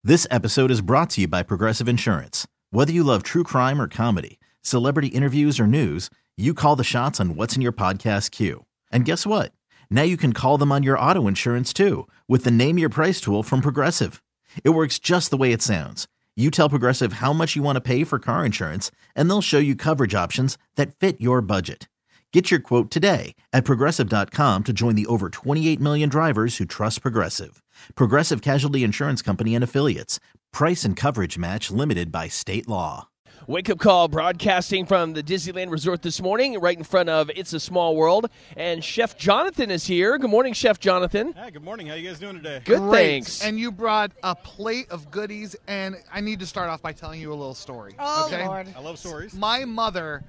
This episode is brought to you by Progressive Insurance. Whether you love true crime or comedy, celebrity interviews or news, you call the shots on what's in your podcast queue. And guess what? Now you can call them on your auto insurance too with the Name Your Price tool from Progressive. It works just the way it sounds. You tell Progressive how much you want to pay for car insurance, and they'll show you coverage options that fit your budget. Get your quote today at Progressive.com to join the over 28 million drivers who trust Progressive. Progressive Casualty Insurance Company and Affiliates. Price and coverage match limited by state law. Wake Up Call broadcasting from the Disneyland Resort this morning, right in front of It's a Small World. And Chef Jonathan is here. Good morning, Chef Jonathan. Hi, good morning. How you guys doing today? Good, Great. thanks. And you brought a plate of goodies, and I need to start off by telling you a little story. Oh, okay? Lord. I love stories. My mother,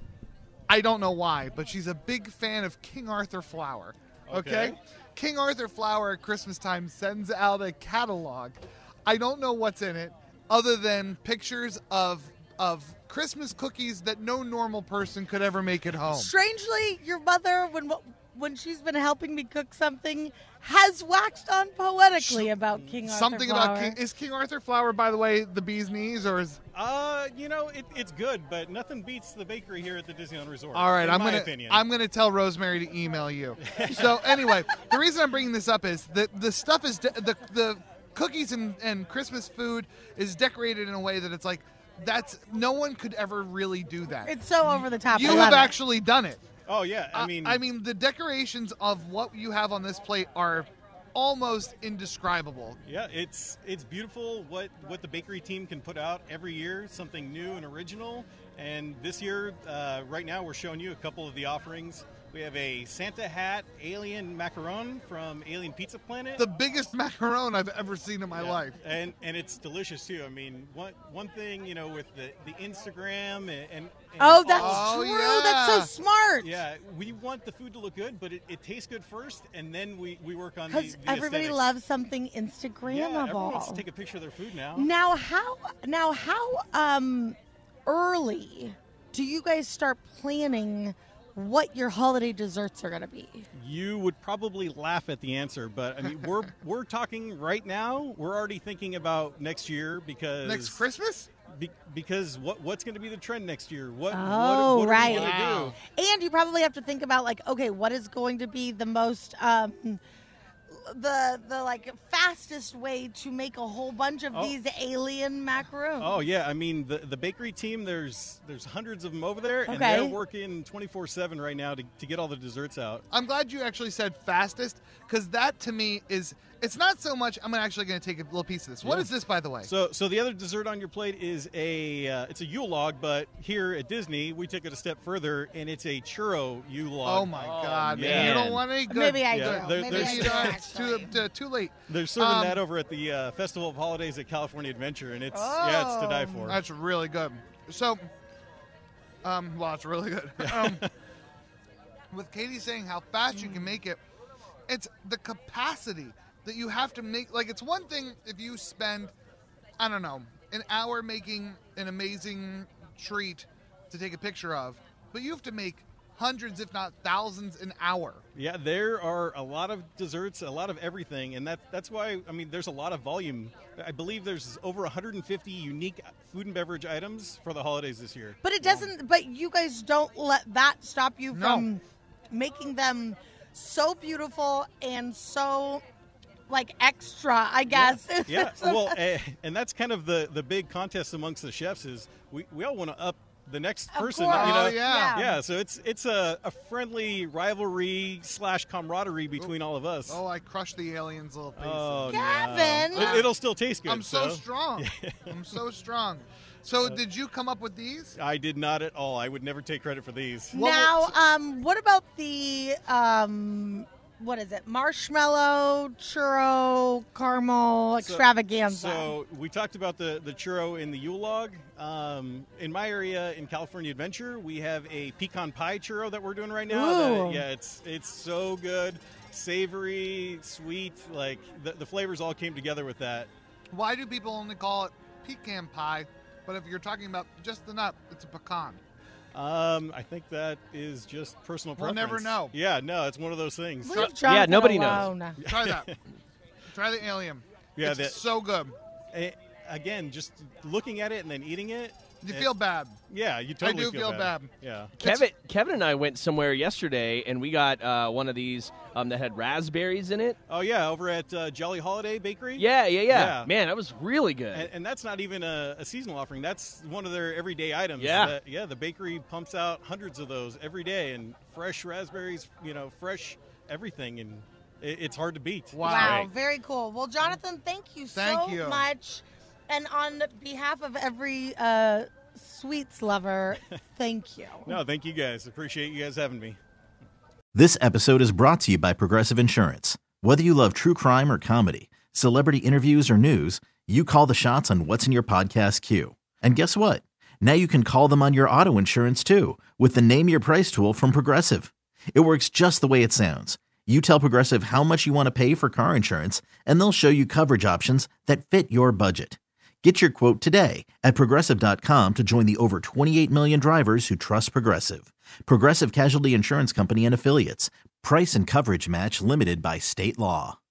I don't know why, but she's a big fan of King Arthur flour. Okay? King Arthur flour at Christmas time sends out a catalog. I don't know what's in it other than pictures of Christmas cookies that no normal person could ever make at home. Strangely, your mother, when she's been helping me cook something, has waxed on poetically about King Arthur Something flour. about Is King Arthur flour, by the way, the bee's knees, or is? It's good, but nothing beats the bakery here at the Disneyland Resort. All right, in I'm my gonna opinion. I'm gonna tell Rosemary to email you. So anyway, the reason I'm bringing this up is that the stuff is the cookies and Christmas food is decorated in a way that it's like no one could ever really do that. It's so over the top. You I love have it. actually done it. Oh yeah, I mean, the decorations of what you have on this plate are almost indescribable. yeah, it's beautiful what the bakery team can put out every year, something new and original. And this year, right now, we're showing you a couple of the offerings. We have a Santa hat alien macaron from Alien Pizza Planet. The biggest macaron I've ever seen in my life. And it's delicious too. I mean, one thing, with the Instagram and Oh, that's Oh, true. yeah. That's so smart. yeah, we want the food to look good, but it tastes good first, and then we work on Because the everybody aesthetics. loves something Yeah, Instagrammable. everyone wants to take a picture of their food now. Now how early do you guys start planning what your holiday desserts are going to be? You would probably laugh at the answer, but I mean, we're talking right now. We're already thinking about next year because Next Christmas? because what's going to be the trend next year? What Oh, are right. we going to Wow. And you probably have to think about okay, what is going to be the most the fastest way to make a whole bunch of these alien macaroons? Oh yeah, I mean the bakery team. There's hundreds of them over there, and Okay. they're working 24/7 right now to get all the desserts out. I'm glad you actually said fastest, because that to me it's not so much. I'm actually going to take a little piece of this. What Yeah. is this, by the way? So the other dessert on your plate is it's a Yule log, but here at Disney we took it a step further, and it's a churro Yule log. Oh my God, man. man! You don't want any good. Maybe I Yeah, do. there- Maybe there's- I You do, don't. actually. It's too late. They're serving that over at the Festival of Holidays at California Adventure, and it's to die for. That's really good. So, well, it's really good. With Katie saying how fast you can make it, it's the capacity that you have to make. Like, it's one thing if you spend, I don't know, an hour making an amazing treat to take a picture of, but you have to make hundreds, if not thousands, an hour. Yeah, there are a lot of desserts, a lot of everything, and that's why, I mean, there's a lot of volume. I believe there's over 150 unique food and beverage items for the holidays this year. But it doesn't. But you guys don't let that stop you No. from making them so beautiful and so extra, I guess. Yeah, well, and that's kind of the big contest amongst the chefs is we all want to up the next Of person. course. Oh, yeah. Yeah, so it's a friendly rivalry / camaraderie between all of us. Oh, I crushed the alien's little face. Oh, Gavin! no. It'll still taste good. I'm so strong. I'm so strong. So did you come up with these? I did not at all. I would never take credit for these. Now, what about the what is it? Marshmallow churro caramel extravaganza. So we talked about the churro in the Yule log. In my area in California Adventure, we have a pecan pie churro that we're doing right now. Ooh. It's so good, savory, sweet. Like the flavors all came together with that. Why do people only call it pecan pie, but if you're talking about just the nut, it's a pecan? I think that is just personal We'll preference. never know. Yeah, no, it's one of those things. Leave Jonathan nobody knows. alone. Try that. Try the alien. Yeah, it's that- so good. Again, just looking at it and then eating it. You feel bad. Yeah, you totally I do feel bad. Yeah. Kevin and I went somewhere yesterday, and we got one of these that had raspberries in it. Oh, yeah, over at Jolly Holiday Bakery? Yeah. Man, that was really good. And that's not even a seasonal offering. That's one of their everyday items. Yeah. The bakery pumps out hundreds of those every day, and fresh raspberries, fresh everything, and it's hard to beat. Wow, very cool. Well, Jonathan, thank you so you. much. And on behalf of every sweets lover, thank you. No, thank you guys. Appreciate you guys having me. This episode is brought to you by Progressive Insurance. Whether you love true crime or comedy, celebrity interviews or news, you call the shots on what's in your podcast queue. And guess what? Now you can call them on your auto insurance too with the Name Your Price tool from Progressive. It works just the way it sounds. You tell Progressive how much you want to pay for car insurance, and they'll show you coverage options that fit your budget. Get your quote today at Progressive.com to join the over 28 million drivers who trust Progressive. Progressive Casualty Insurance Company and Affiliates. Price and coverage match limited by state law.